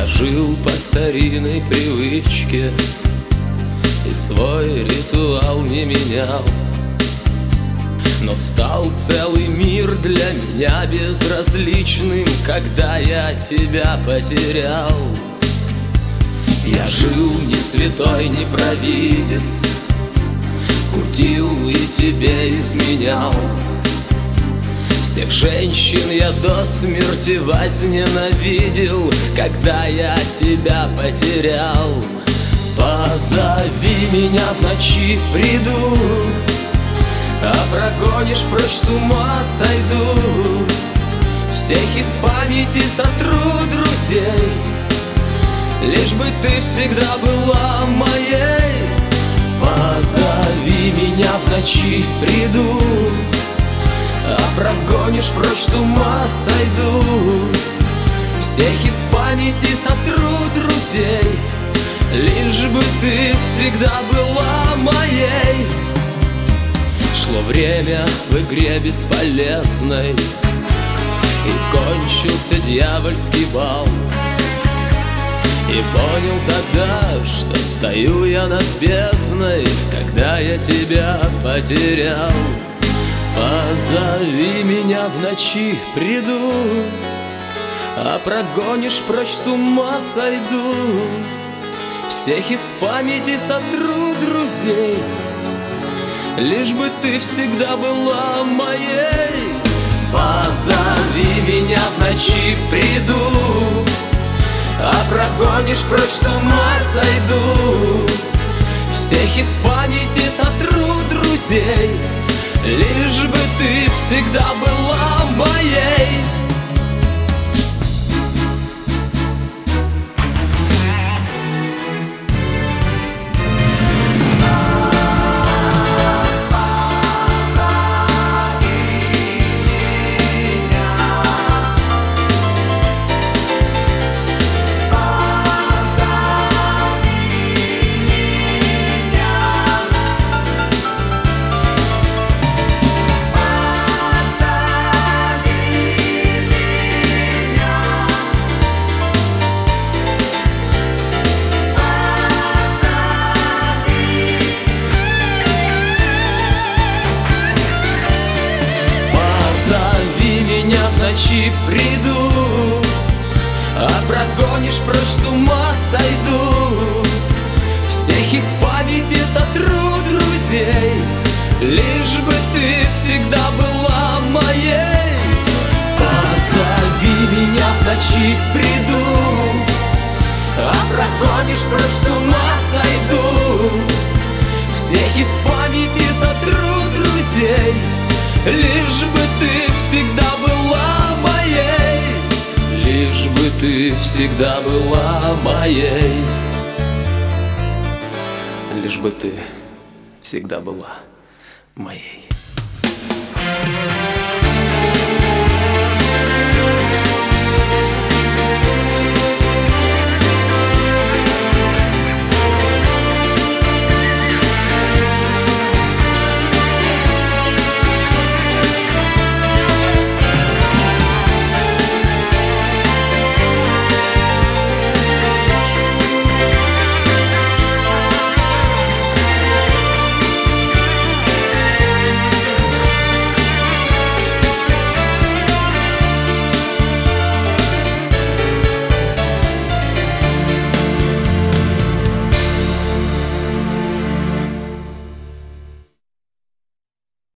жил по старинной привычке и свой ритуал не менял. Но стал целый мир для меня безразличным, когда я тебя потерял. Я жил не святой, не провидец, кутил и тебе изменял. Всех женщин я до смерти возненавидел, когда я тебя потерял. Позови меня в ночи, приду, а прогонишь прочь, с ума сойду. Всех из памяти сотру друзей, лишь бы ты всегда была моей. Позови меня в ночи, приду, а прогонишь прочь, с ума сойду. Всех из памяти сотру друзей, лишь бы ты всегда была моей. Шло время в игре бесполезной, и кончился дьявольский бал. И понял тогда, что стою я над бездной, когда я тебя потерял. Позови меня в ночи, приду, а прогонишь прочь, с ума сойду. Всех из памяти сотру друзей, лишь бы ты всегда была моей. Позови меня в ночи, приду, а прогонишь прочь, с ума сойду. Всех из памяти сотру друзей, лишь бы ты всегда была моей. Приду, а прогонишь прочь, с ума сойду. Всех из памяти сотру друзей, лишь бы ты всегда была моей. Позови меня в ночи, приду, а прогонишь прочь, с ума сойду. Всех из памяти сотру друзей, лишь бы ты всегда была моей. Лишь бы ты всегда была моей. Лишь бы ты всегда была моей.